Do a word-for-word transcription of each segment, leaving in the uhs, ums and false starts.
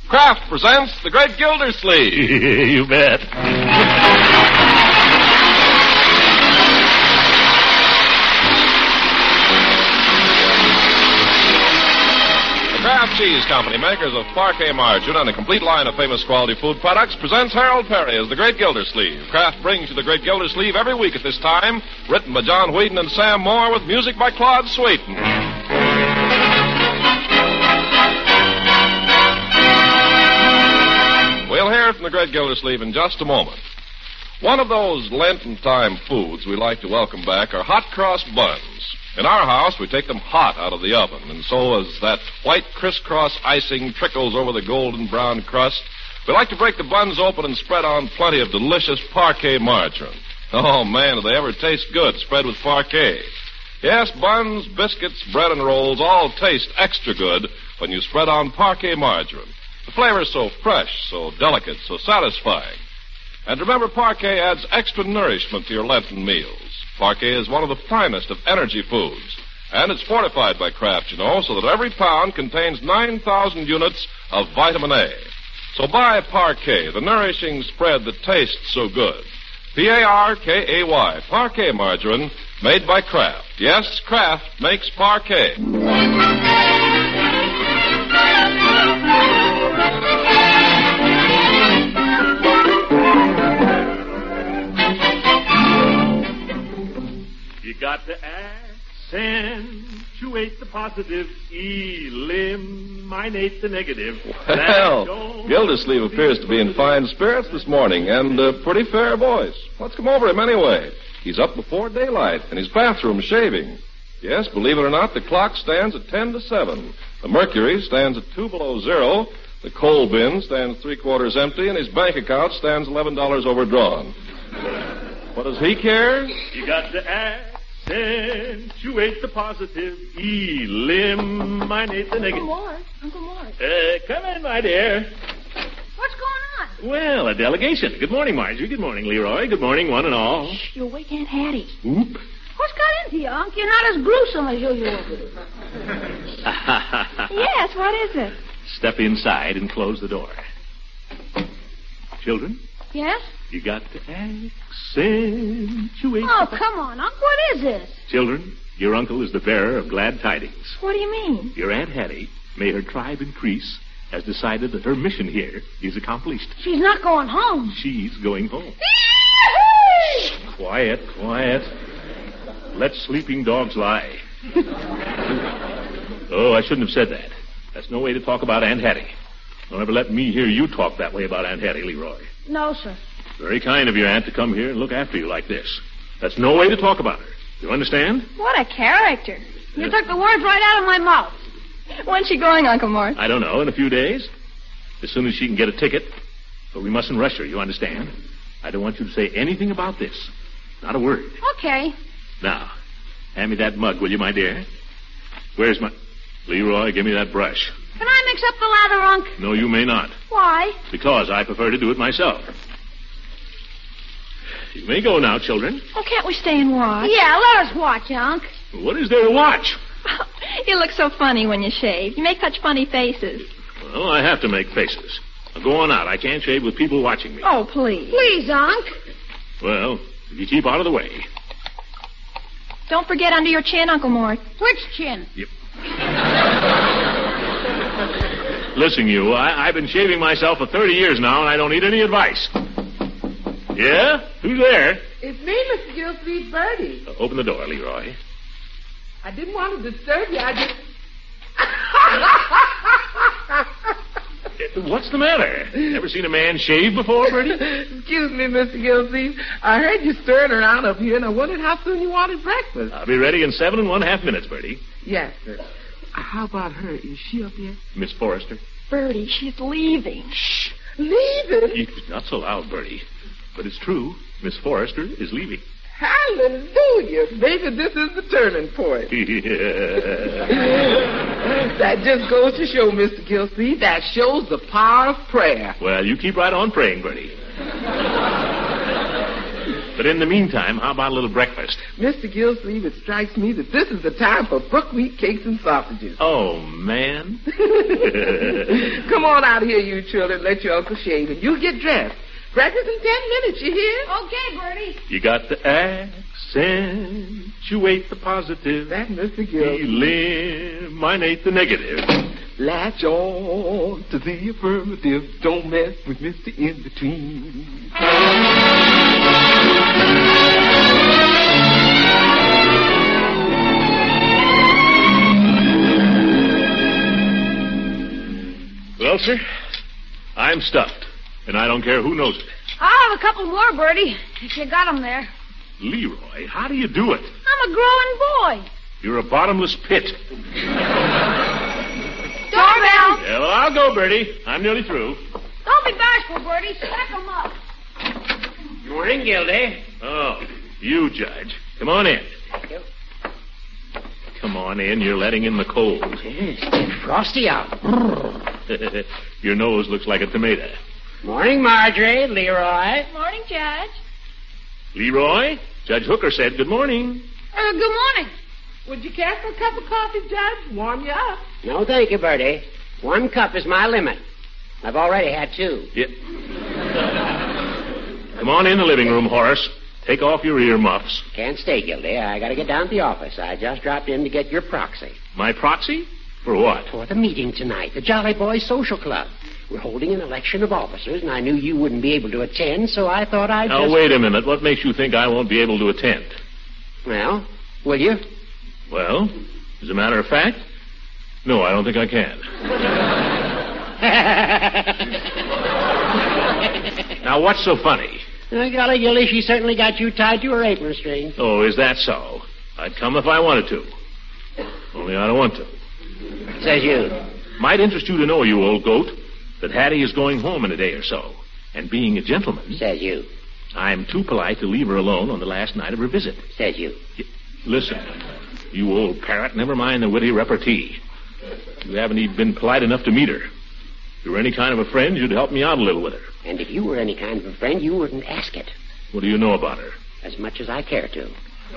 Kraft presents The Great Gildersleeve. You bet. The Kraft Cheese Company, makers of Parquet margarine and a complete line of famous quality food products, presents Harold Perry as The Great Gildersleeve. Kraft brings you The Great Gildersleeve every week at this time, written by John Whedon and Sam Moore with music by Claude Sweeten. We'll hear from the Great Gildersleeve in just a moment. One of those Lenten-time foods we like to welcome back are hot cross buns. In our house, we take them hot out of the oven, and so as that white crisscross icing trickles over the golden brown crust, we like to break the buns open and spread on plenty of delicious Parquet margarine. Oh, man, do they ever taste good spread with Parquet. Yes, buns, biscuits, bread, and rolls all taste extra good when you spread on Parquet margarine. The flavor is so fresh, so delicate, so satisfying. And remember, Parquet adds extra nourishment to your Lenten meals. Parquet is one of the finest of energy foods. And it's fortified by Kraft, you know, so that every pound contains nine thousand units of vitamin A. So buy Parquet, the nourishing spread that tastes so good. P A R K A Y, Parquet margarine, made by Kraft. Yes, Kraft makes Parquet. You got to accentuate the positive, eliminate the negative. Well, Gildersleeve appears to be in fine spirits this morning and a pretty fair voice. What's come over him anyway? He's up before daylight in his bathroom shaving. Yes, believe it or not, the clock stands at ten to seven. The mercury stands at two below zero. The coal bin stands three quarters empty, and his bank account stands eleven dollars overdrawn. What does he care? You got to accentuate the positive, eliminate the negative. Uncle Mort, Uncle Mort. Uh, come in, my dear. What's going on? Well, a delegation. Good morning, Marjorie. Good morning, Leroy. Good morning, one and all. Shh, you'll wake Aunt Hattie. Oop. What's got into you, Unc? You're not as gruesome as usual. Yes, what is it? Step inside and close the door. Children? Yes? You got to accentuate... Oh, come on, Unc. What is this? Children, your uncle is the bearer of glad tidings. What do you mean? Your Aunt Hattie, may her tribe increase, has decided that her mission here is accomplished. She's not going home. She's going home. Quiet, quiet. Let sleeping dogs lie. Oh, I shouldn't have said that. That's no way to talk about Aunt Hattie. Don't ever let me hear you talk that way about Aunt Hattie, Leroy. No, sir. Very kind of your aunt to come here and look after you like this. That's no way to talk about her. You understand? What a character. You yeah. took the words right out of my mouth. When's she going, Uncle Mort? I don't know. In a few days. As soon as she can get a ticket. But we mustn't rush her, you understand? I don't want you to say anything about this. Not a word. Okay. Now, hand me that mug, will you, my dear? Where's my... Leroy, give me that brush. Can I mix up the lather, Unc? No, you may not. Why? Because I prefer to do it myself. You may go now, children. Oh, can't we stay and watch? Yeah, let us watch, Unc. What is there to watch? You look so funny when you shave. You make such funny faces. Well, I have to make faces. Now, go on out. I can't shave with people watching me. Oh, please. Please, Unc. Well, if you keep out of the way. Don't forget under your chin, Uncle Mort. Which chin? Yep. Listen, you, I, I've been shaving myself for thirty years now, and I don't need any advice. Yeah? Who's there? It's me, Mister Gildersleeve, Bertie. Uh, open the door, Leroy. I didn't want to disturb you. I Uh, just... What's the matter? Never seen a man shave before, Bertie? Excuse me, Mister Gildersleeve. I heard you stirring around up here, and I wondered how soon you wanted breakfast. I'll be ready in seven and one half minutes, Bertie. Yes, sir. How about her? Is she up yet? Miss Forrester? Bertie, she's leaving. Shh. Leaving? It's not so loud, Bertie. But it's true. Miss Forrester is leaving. Hallelujah. Maybe this is the turning point. That just goes to show, Mister Gildersleeve, that shows the power of prayer. Well, you keep right on praying, Bertie. But in the meantime, how about a little breakfast? Mister Gillsleeve, it strikes me that this is the time for buckwheat cakes and sausages. Oh, man. Come on out here, you children. Let your uncle shave, and you get dressed. Breakfast in ten minutes, you hear? Okay, Bertie. You got to accentuate the positive. That, Mister Gillsleeve. Eliminate the negative. Latch on to the affirmative. Don't mess with Mister In-Between. Well, sir, I'm stuffed, and I don't care who knows it. I'll have a couple more, Bertie, if you got 'em there. Leroy, how do you do it? I'm a growing boy. You're a bottomless pit. Doorbell. Yeah, well, I'll go, Bertie. I'm nearly through. Don't be bashful, Bertie. Stack 'em up. Good morning, Gildy. Oh, you, Judge. Come on in. Yep. Come on in. You're letting in the cold. It's getting frosty out. Your nose looks like a tomato. Morning, Marjorie, Leroy. Morning, Judge. Leroy, Judge Hooker said good morning. Uh, good morning. Would you care for a cup of coffee, Judge? Warm you up. No, thank you, Bertie. One cup is my limit. I've already had two. Yeah. Come on in the living room, Horace. Take off your earmuffs. Can't stay, Gildy. I gotta get down to the office. I just dropped in to get your proxy. My proxy? For what? For the meeting tonight, the Jolly Boys Social Club. We're holding an election of officers, and I knew you wouldn't be able to attend, so I thought I'd Now, just... wait a minute. What makes you think I won't be able to attend? Well, will you? Well, as a matter of fact, no, I don't think I can. Now, what's so funny? I golly, Gildy, she certainly got you tied to her apron string. Oh, is that so? I'd come if I wanted to. Only I don't want to. Says you. Might interest you to know, you old goat, that Hattie is going home in a day or so. And being a gentleman, Says you. I'm too polite to leave her alone on the last night of her visit. Says you. Y- Listen, you old parrot, never mind the witty repartee. You haven't even been polite enough to meet her. If you were any kind of a friend, you'd help me out a little with her. And if you were any kind of a friend, you wouldn't ask it. What do you know about her? As much as I care to.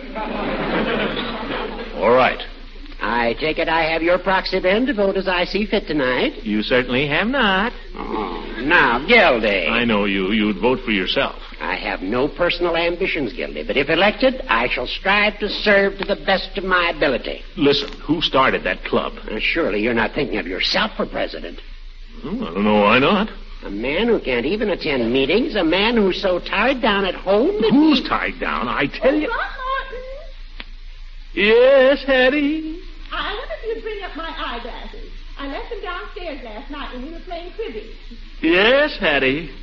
All right. I take it I have your proxy then to vote as I see fit tonight? You certainly have not. Oh, now, Gildy. I know you. You'd vote for yourself. I have no personal ambitions, Gildy, but if elected, I shall strive to serve to the best of my ability. Listen, who started that club? Now, surely you're not thinking of yourself for president. Hmm, I don't know why not. A man who can't even attend meetings, a man who's so tied down at home that Who's he... tied down? I tell you. Throckmorton. Yes, Hattie. I wonder if you'd bring up my eyeglasses. I left them downstairs last night when we were playing cribbage. Yes, Hattie.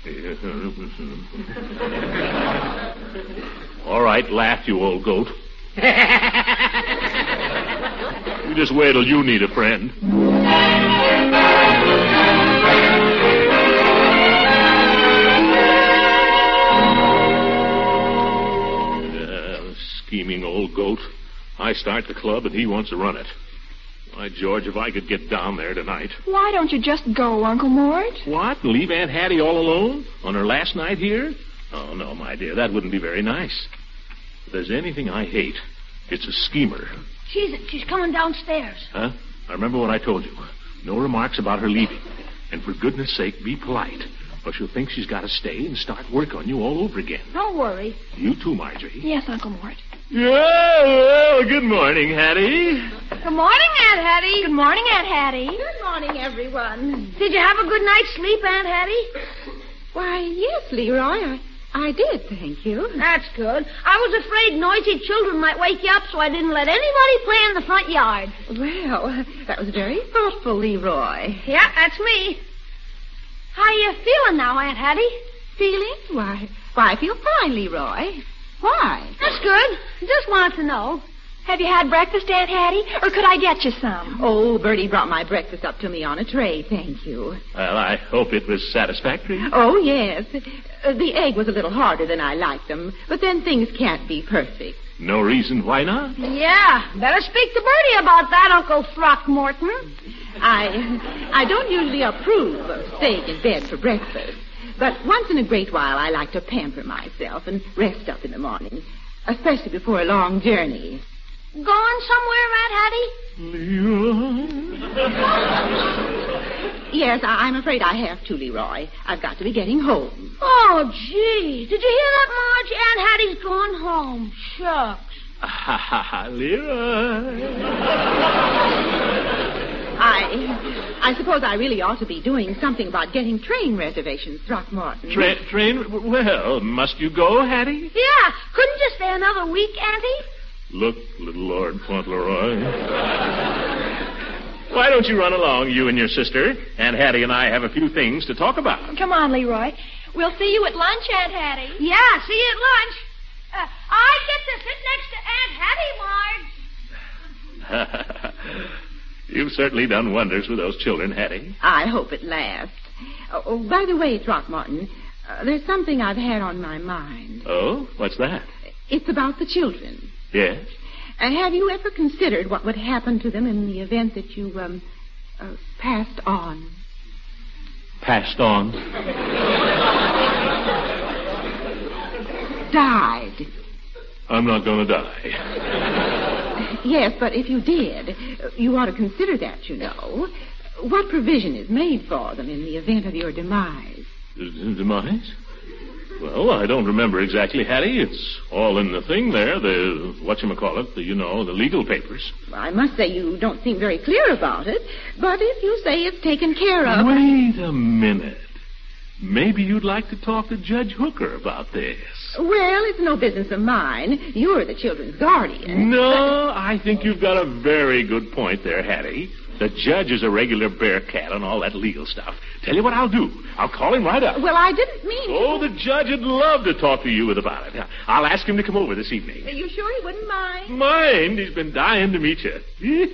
All right, laugh, you old goat. You just wait till you need a friend. Uh, scheming old goat. I start the club and he wants to run it. Why, George, if I could get down there tonight. Why don't you just go, Uncle Mort? What? And leave Aunt Hattie all alone on her last night here? Oh, no, my dear, that wouldn't be very nice. If there's anything I hate, it's a schemer. She's, she's coming downstairs. Huh? I remember what I told you. No remarks about her leaving. And for goodness sake, be polite, or she'll think she's got to stay and start work on you all over again. Don't worry. You too, Marjorie. Yes, Uncle Mort. Yeah, well, good morning, Hattie. Good morning, Aunt Hattie. Good morning, Aunt Hattie. Good morning, everyone. Did you have a good night's sleep, Aunt Hattie? Why, yes, Leroy, I, I did, thank you. That's good. I was afraid noisy children might wake you up, so I didn't let anybody play in the front yard. Well, that was very thoughtful, Leroy. Yeah, that's me. How you feeling now, Aunt Hattie? Feeling? Why, why, I feel fine, Leroy. Why? That's good. Just wanted to know. Have you had breakfast, Aunt Hattie? Or could I get you some? Oh, Bertie brought my breakfast up to me on a tray, thank you. Well, I hope it was satisfactory. Oh, yes. Uh, the egg was a little harder than I liked them, but then things can't be perfect. No reason why not. Yeah, better speak to Bertie about that, Uncle Throckmorton. I, I don't usually approve of staying in bed for breakfast. But once in a great while, I like to pamper myself and rest up in the morning, especially before a long journey. Going somewhere, Aunt Hattie? Yes, I- I'm afraid I have to, Leroy. I've got to be getting home. Oh, gee. Did you hear that, Marge? Aunt Hattie's gone home. Shucks. Ha, ha, ha, Leroy. I I suppose I really ought to be doing something about getting train reservations, Throckmorton. Tra- train? Well, must you go, Hattie? Yeah. Couldn't you stay another week, Auntie? Look, little Lord Fauntleroy. Why don't you run along, you and your sister? Aunt Hattie and I have a few things to talk about. Come on, Leroy. We'll see you at lunch, Aunt Hattie. Yeah, see you at lunch. Uh, I get to sit next to Aunt Hattie, Marge. You've certainly done wonders with those children, Hattie. I hope it lasts. Oh, oh, by the way, Throckmorton, uh, there's something I've had on my mind. Oh? What's that? It's about the children. Yes? And have you ever considered what would happen to them in the event that you, um, uh, passed on? Passed on? Died. I'm not going to die. Yes, but if you did, you ought to consider that, you know. What provision is made for them in the event of your demise? Demise? Well, I don't remember exactly, Hattie. It's all in the thing there, the, whatchamacallit, the, you know, the legal papers. I must say you don't seem very clear about it, but if you say it's taken care of... Wait a minute. Maybe you'd like to talk to Judge Hooker about this. Well, it's no business of mine. You're the children's guardian. No, I think you've got a very good point there, Hattie. The judge is a regular bear cat on all that legal stuff. Tell you what I'll do. I'll call him right up. Well, I didn't mean... Oh, the judge would love to talk to you about it. I'll ask him to come over this evening. Are you sure he wouldn't mind? Mind? He's been dying to meet you.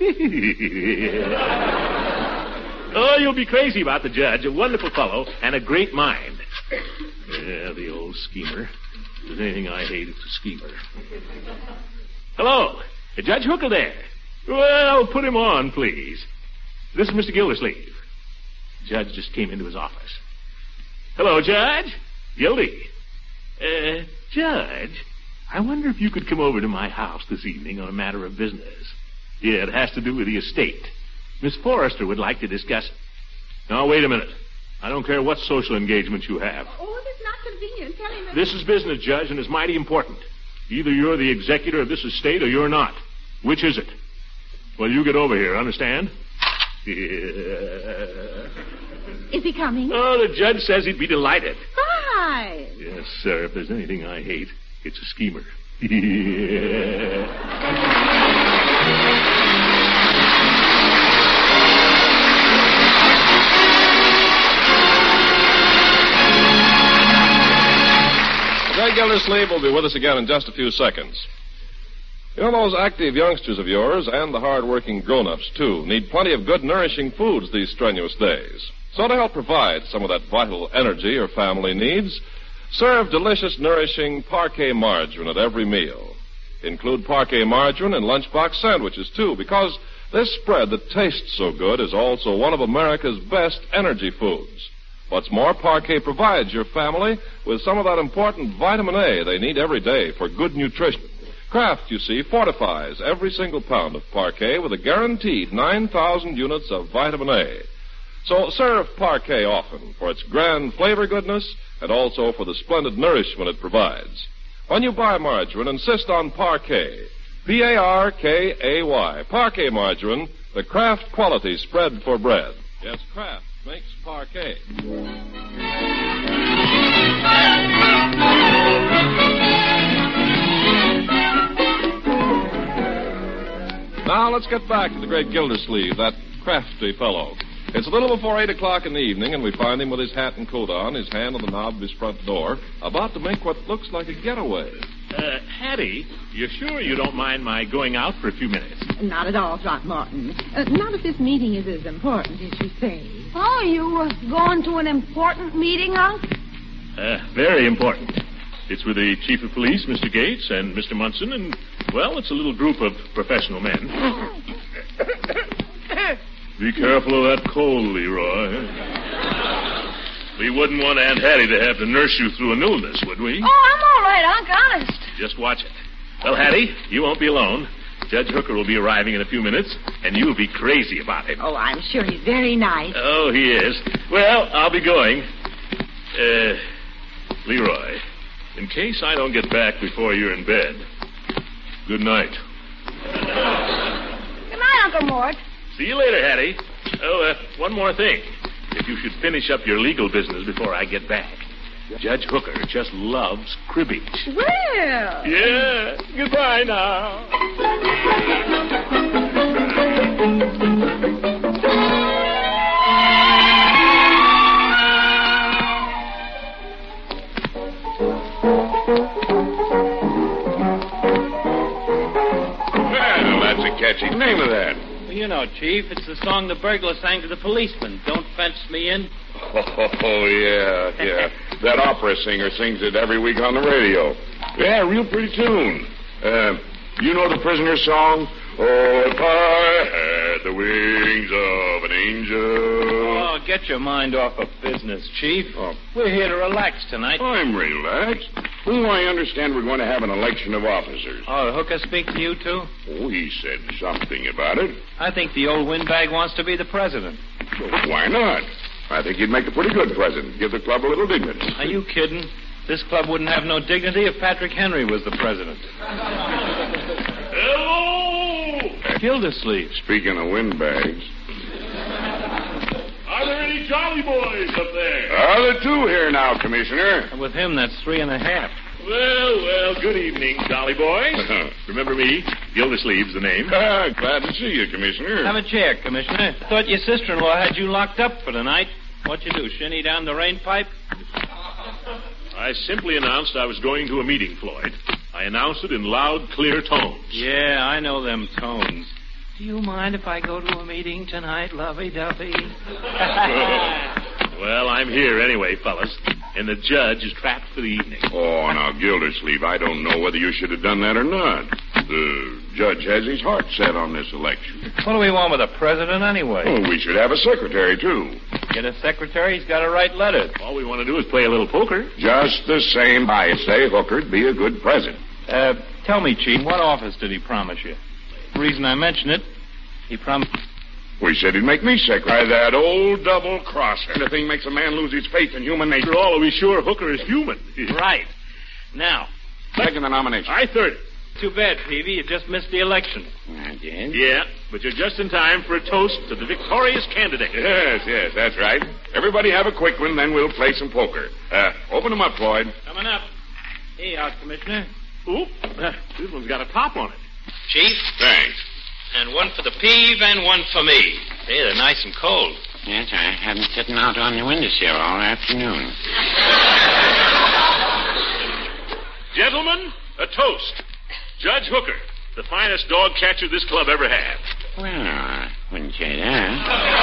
Oh, you'll be crazy about the judge. A wonderful fellow and a great mind. Yeah, the old schemer. If there's anything I hate, it's a schemer. Hello. Judge Hooker there. Well, put him on, please. This is Mister Gildersleeve. The judge just came into his office. Hello, Judge. Gildy. Uh, Judge, I wonder if you could come over to my house this evening on a matter of business. Yeah, it has to do with the estate. Miss Forrester would like to discuss... Now, wait a minute. I don't care what social engagements you have. Oh, if it's not convenient, tell him... That... This is business, Judge, and it's mighty important. Either you're the executor of this estate or you're not. Which is it? Well, you get over here, understand? Is he coming? Oh, the judge says he'd be delighted. Fine. Yes, sir. If there's anything I hate, it's a schemer. Greg Gildersleeve will be with us again in just a few seconds. You know, those active youngsters of yours and the hard-working grown-ups, too, need plenty of good, nourishing foods these strenuous days. So to help provide some of that vital energy your family needs, serve delicious, nourishing Parquet margarine at every meal. Include Parquet margarine in lunchbox sandwiches, too, because this spread that tastes so good is also one of America's best energy foods. What's more, Parquet provides your family with some of that important vitamin A they need every day for good nutrition. Kraft, you see, fortifies every single pound of Parquet with a guaranteed nine thousand units of vitamin A. So serve Parquet often for its grand flavor goodness and also for the splendid nourishment it provides. When you buy margarine, insist on Parquet. P A R K A Y. Parquet margarine, the Kraft quality spread for bread. Yes, Kraft makes Parquet. Now let's get back to the great Gildersleeve, that crafty fellow. It's a little before eight o'clock in the evening, and we find him with his hat and coat on, his hand on the knob of his front door, about to make what looks like a getaway. Uh, Hattie, you sure you don't mind my going out for a few minutes? Not at all, Throckmorton. Uh, not if this meeting is as important as you say. Oh, you uh, going to an important meeting, Unc? Uh, very important. It's with the chief of police, Mister Gates, and Mister Munson, and, well, it's a little group of professional men. Be careful of that cold, Leroy. We wouldn't want Aunt Hattie to have to nurse you through an illness, would we? Oh, I'm all right, Unc, honest. Just watch it. Well, Hattie, you won't be alone. Judge Hooker will be arriving in a few minutes, and you'll be crazy about him. Oh, I'm sure he's very nice. Oh, he is. Well, I'll be going. Uh, Leroy, in case I don't get back before you're in bed, good night. Good night, Uncle Mort. See you later, Hattie. Oh, uh, one more thing. If you should finish up your legal business before I get back. Judge Hooker just loves cribbage. Well. Yeah. Goodbye now. Well, that's a catchy name of that. Well, you know, Chief, it's the song the burglar sang to the policeman. Don't fence me in. Oh, yeah, yeah. That opera singer sings it every week on the radio. Yeah, real pretty tune. Uh, you know the prisoner's song? Oh, if I had the wings of an angel. Oh, get your mind off of business, Chief. Oh. We're here to relax tonight. I'm relaxed. Oh, I understand we're going to have an election of officers. Oh, Hooker speak to you, too? Oh, he said something about it. I think the old windbag wants to be the president. Well, why not? I think he'd make a pretty good president. Give the club a little dignity. Are you kidding? This club wouldn't have no dignity if Patrick Henry was the president. Hello! Gildersleeve. Speaking of windbags. Are there any jolly boys up there? Are there two here now, Commissioner? And with him, that's three and a half. Well, well, good evening, jolly boys. Remember me? Gildersleeve's the name. Glad to see you, Commissioner. Have a chair, Commissioner. I thought your sister-in-law had you locked up for the night. What'd you do, shinny down the rain pipe? I simply announced I was going to a meeting, Floyd. I announced it in loud, clear tones. Yeah, I know them tones. Do you mind if I go to a meeting tonight, lovey-dovey? Well, I'm here anyway, fellas, and the judge is trapped for the evening. Oh, now, Gildersleeve, I don't know whether you should have done that or not. The judge has his heart set on this election. What do we want with a president anyway? Oh, we should have a secretary, too. Get a secretary, he's got to write letters. All we want to do is play a little poker. Just the same, I say Hooker'd be a good president. Uh, tell me, Chief, what office did he promise you? The reason I mention it, he promised... We said he'd make me secretary. That old double-crosser. The thing makes a man lose his faith in human nature. After all, are we sure Hooker is human? Right. Now... Second the nomination. I third it. Too bad, Peavy. You just missed the election. I did. Yeah, but you're just in time for a toast to the victorious candidate. Yes, yes, that's right. Everybody have a quick one, then we'll play some poker. Uh, open them up, Floyd. Coming up. Hey, out, Commissioner. Oop, uh, this one's got a top on it. Chief? Thanks. And one for the peeve and one for me. Hey, they're nice and cold. Yes, I haven't sitting out on the windowsill all afternoon. Gentlemen, a toast. Judge Hooker, the finest dog catcher this club ever had. Well, I wouldn't say that.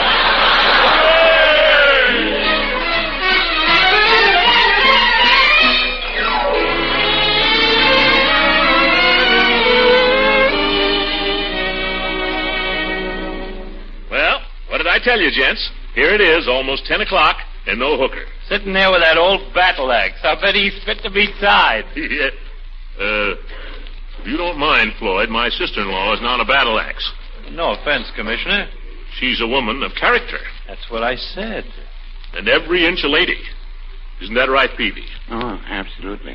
Well, what did I tell you, gents? Here it is, almost ten o'clock, and no Hooker. Sitting there with that old battle axe. I bet he's fit to be tied. Yeah. Uh... If you don't mind, Floyd, my sister-in-law is not a battle axe. No offense, Commissioner. She's a woman of character. That's what I said. And every inch a lady. Isn't that right, Peavy? Oh, absolutely.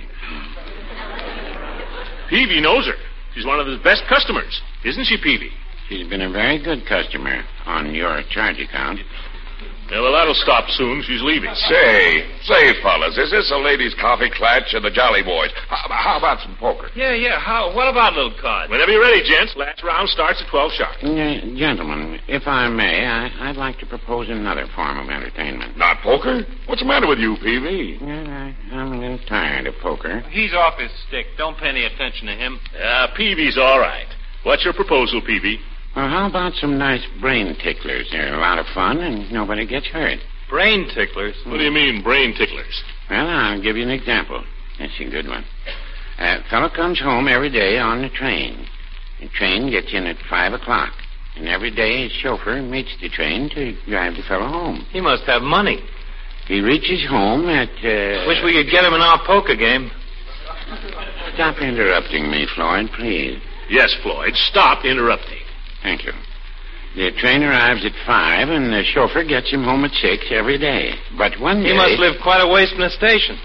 Peavy knows her. She's one of his best customers. Isn't she, Peavy? She's been a very good customer on your charge account. Yeah, well, that'll stop soon. She's leaving. Say, say, fellas, is this a ladies' coffee clutch or the Jolly Boys? How, how about some poker? Yeah, yeah. How? What about little cards? Whenever you're ready, gents. Last round starts at twelve sharp. Uh, gentlemen, if I may, I, I'd like to propose another form of entertainment. Not poker? What's the matter with you, Peavy? Well, I, I'm a little tired of poker. He's off his stick. Don't pay any attention to him. Uh, Peavy's all right. What's your proposal, Peavy? Well, how about some nice brain ticklers? They're a lot of fun, and nobody gets hurt. Brain ticklers? What do you mean, brain ticklers? Well, I'll give you an example. That's a good one. A fellow comes home every day on the train. The train gets in at five o'clock. And every day his chauffeur meets the train to drive the fellow home. He must have money. He reaches home at, uh... Wish we could get him in our poker game. Stop interrupting me, Floyd, please. Yes, Floyd, stop interrupting. Thank you. The train arrives at five, and the chauffeur gets him home at six every day. But one day... He must live quite a ways from the station.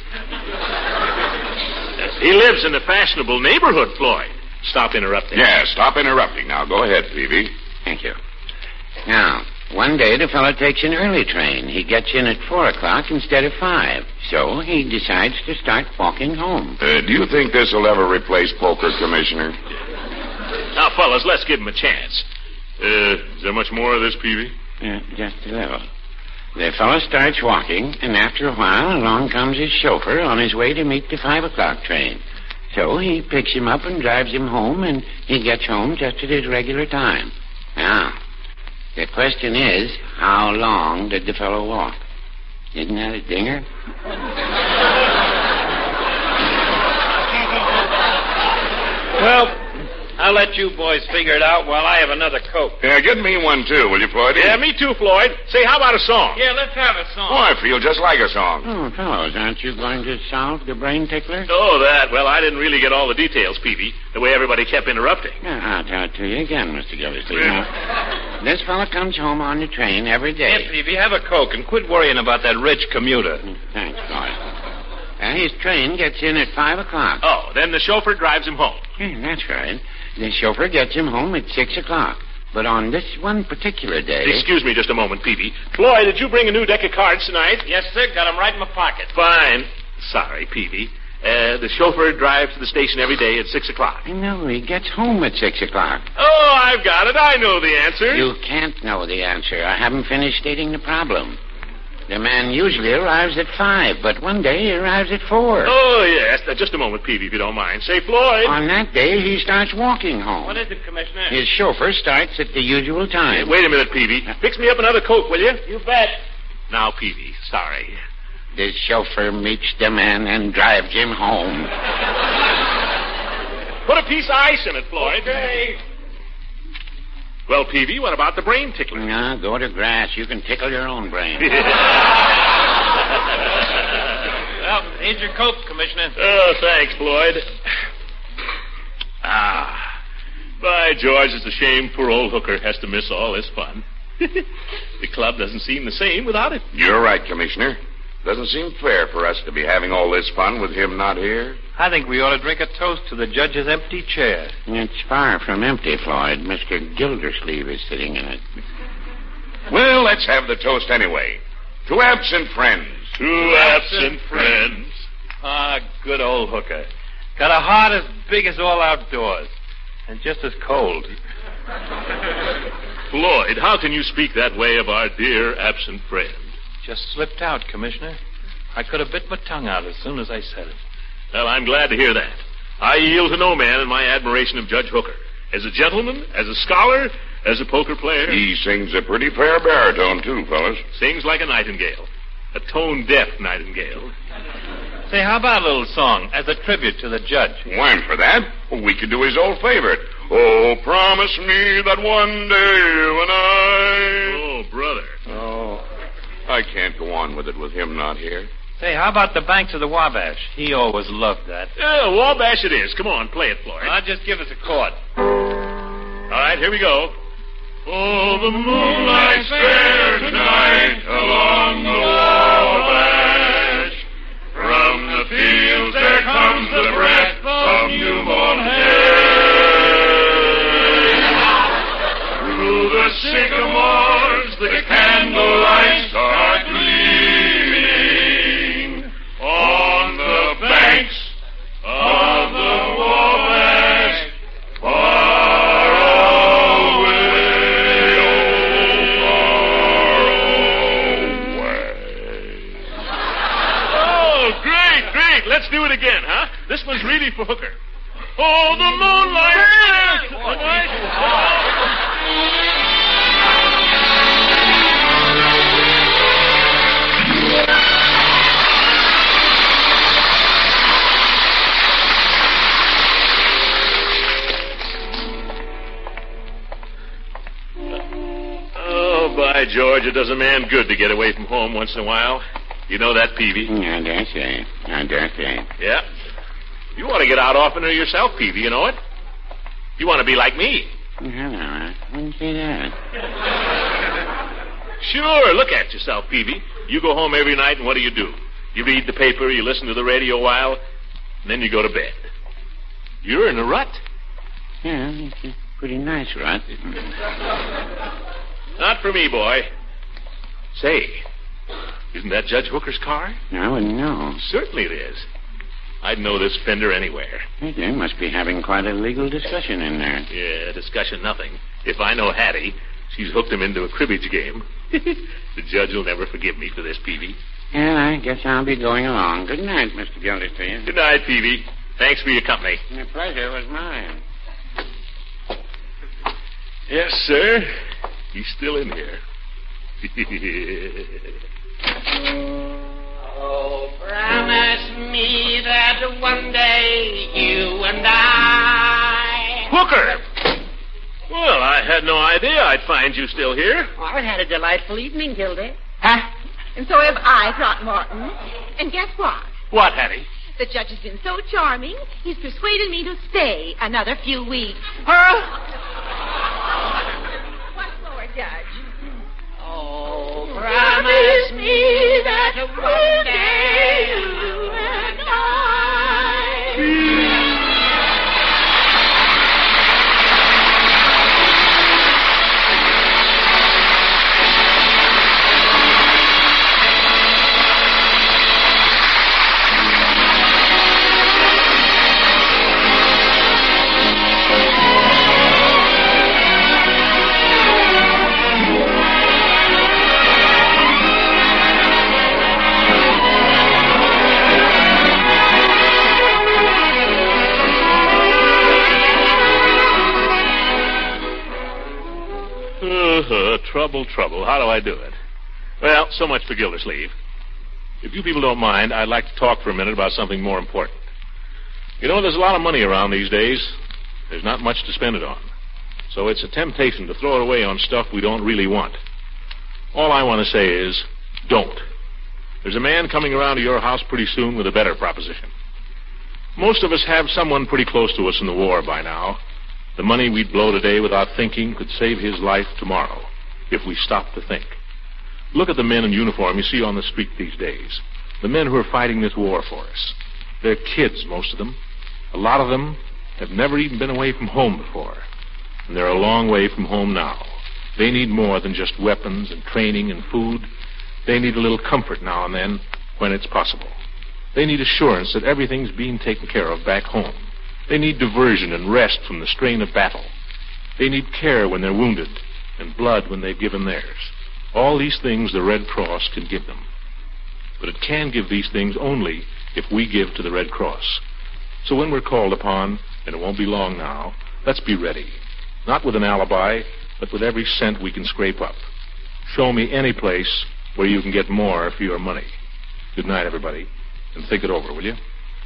He lives in a fashionable neighborhood, Floyd. Stop interrupting. Yeah, stop interrupting. Now, go ahead, Peavy. Thank you. Now, one day the fellow takes an early train. He gets in at four o'clock instead of five. So he decides to start walking home. Uh, do you think this will ever replace poker, Commissioner? Now, fellas, let's give him a chance. Uh, is there much more of this, Peavy? Uh, just a little. The fellow starts walking, and after a while, along comes his chauffeur on his way to meet the five o'clock train. So he picks him up and drives him home, and he gets home just at his regular time. Now, the question is, how long did the fellow walk? Isn't that a dinger? Well, I'll let you boys figure it out while I have another Coke. Yeah, get me one, too, will you, Floyd? Yeah, me too, Floyd. Say, how about a song? Yeah, let's have a song. Oh, I feel just like a song. Oh, fellows, aren't you going to solve the brain tickler? Oh, that. Well, I didn't really get all the details, Peavy, the way everybody kept interrupting. Yeah, I'll tell it to you again, Mister Gildersleeve. Now, this fellow comes home on the train every day. Hey, Peavy, have a Coke and quit worrying about that rich commuter. Thanks, Floyd. Uh, his train gets in at five o'clock. Oh, then the chauffeur drives him home. Yeah, that's right. The chauffeur gets him home at six o'clock. But on this one particular day... Excuse me just a moment, Peavy. Floyd, did you bring a new deck of cards tonight? Yes, sir. Got them right in my pocket. Fine. Sorry, Peavy. Uh, the chauffeur drives to the station every day at six o'clock. No, he gets home at six o'clock. Oh, I've got it. I know the answer. You can't know the answer. I haven't finished stating the problem. The man usually arrives at five, but one day he arrives at four. Oh, yes. Now, just a moment, Peavy, if you don't mind. Say, Floyd. On that day, he starts walking home. What is it, Commissioner? His chauffeur starts at the usual time. Hey, wait a minute, Peavy. Fix me up another Coke, will you? You bet. Now, Peavy, sorry. The chauffeur meets the man and drives him home. Put a piece of ice in it, Floyd. Okay. Well, Peavy, what about the brain tickler? No, go to grass. You can tickle your own brain. Well, here's your Coke, Commissioner. Oh, thanks, Floyd. Ah. By George, it's a shame poor old Hooker has to miss all this fun. The club doesn't seem the same without it. You're right, Commissioner. Doesn't seem fair for us to be having all this fun with him not here. I think we ought to drink a toast to the judge's empty chair. It's far from empty, Floyd. Mister Gildersleeve is sitting in it. Well, let's have the toast anyway. To absent friends. To absent friends. Ah, good old Hooker. Got a heart as big as all outdoors. And just as cold. Floyd, how can you speak that way of our dear absent friend? Just slipped out, Commissioner. I could have bit my tongue out as soon as I said it. Well, I'm glad to hear that. I yield to no man in my admiration of Judge Hooker. As a gentleman, as a scholar, as a poker player. He sings a pretty fair baritone, too, fellas. Sings like a nightingale. A tone-deaf nightingale. Say, how about a little song as a tribute to the judge? Why, for that, we could do his old favorite. Oh, promise me that one day when I... Oh, brother. Oh, I can't go on with it with him not here. Say, how about the banks of the Wabash? He always loved that. Yeah, Wabash it is. Come on, play it, Floyd. I'll just give us a chord. All right, here we go. Oh, the moonlight's fair tonight along the Wabash. From the fields there comes the breath of newborn hay. Through the sycamores the candlelights are gleaming on the banks of the Wabash. Far away, oh, far away. Oh, great, great. Let's do it again, huh? This one's really for Hooker. Oh, the moonlight. Oh, by George, it does a man good to get away from home once in a while. You know that, Peavy? I dare say. I dare say. Yeah. You want to get out oftener yourself, Peavy, you know it? You want to be like me. Hello, I wouldn't say that. Sure, look at yourself, Peavy. You go home every night, and what do you do? You read the paper, you listen to the radio a while, and then you go to bed. You're in a rut. Yeah, it's a pretty nice rut. Not for me, boy. Say, isn't that Judge Hooker's car? I wouldn't know. Certainly it is. I'd know this fender anywhere. They must be having quite a legal discussion in there. Yeah, discussion nothing. If I know Hattie, she's hooked him into a cribbage game. The judge will never forgive me for this, Peavy. Well, I guess I'll be going along. Good night, Mister Gildersleeve. Good night, Peavy. Thanks for your company. The pleasure was mine. Yes, sir. He's still in here. Oh, promise me that one day you and I... Hooker! Well, I had no idea I'd find you still here. Oh, I've had a delightful evening, Gildy. Huh? And so have I, Throckmorton. And guess what? What, Hattie? The judge has been so charming, he's persuaded me to stay another few weeks. Huh? Once more, Judge. Oh, promise me that one day you and I... Uh, trouble, trouble. How do I do it? Well, so much for Gildersleeve. If you people don't mind, I'd like to talk for a minute about something more important. You know, there's a lot of money around these days. There's not much to spend it on. So it's a temptation to throw it away on stuff we don't really want. All I want to say is, don't. There's a man coming around to your house pretty soon with a better proposition. Most of us have someone pretty close to us in the war by now. The money we'd blow today without thinking could save his life tomorrow, if we stopped to think. Look at the men in uniform you see on the street these days. The men who are fighting this war for us. They're kids, most of them. A lot of them have never even been away from home before. And they're a long way from home now. They need more than just weapons and training and food. They need a little comfort now and then when it's possible. They need assurance that everything's being taken care of back home. They need diversion and rest from the strain of battle. They need care when they're wounded and blood when they've given theirs. All these things the Red Cross can give them. But it can give these things only if we give to the Red Cross. So when we're called upon, and it won't be long now, let's be ready. Not with an alibi, but with every cent we can scrape up. Show me any place where you can get more for your money. Good night, everybody, and think it over, will you?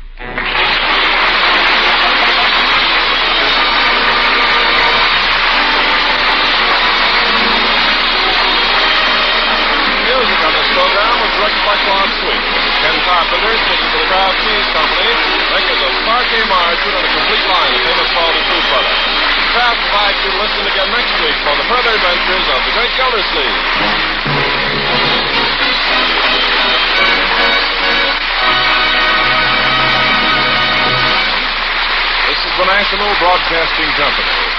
Program was directed by Claude Sweet. Ken Carpenter, speaking for the Kraft Cheese Company, makers of Parquet Margarine and a complete line of famous salty food products. Kraft invites you to listen again next week for the further adventures of the great Gildersleeve. This is the National Broadcasting Company.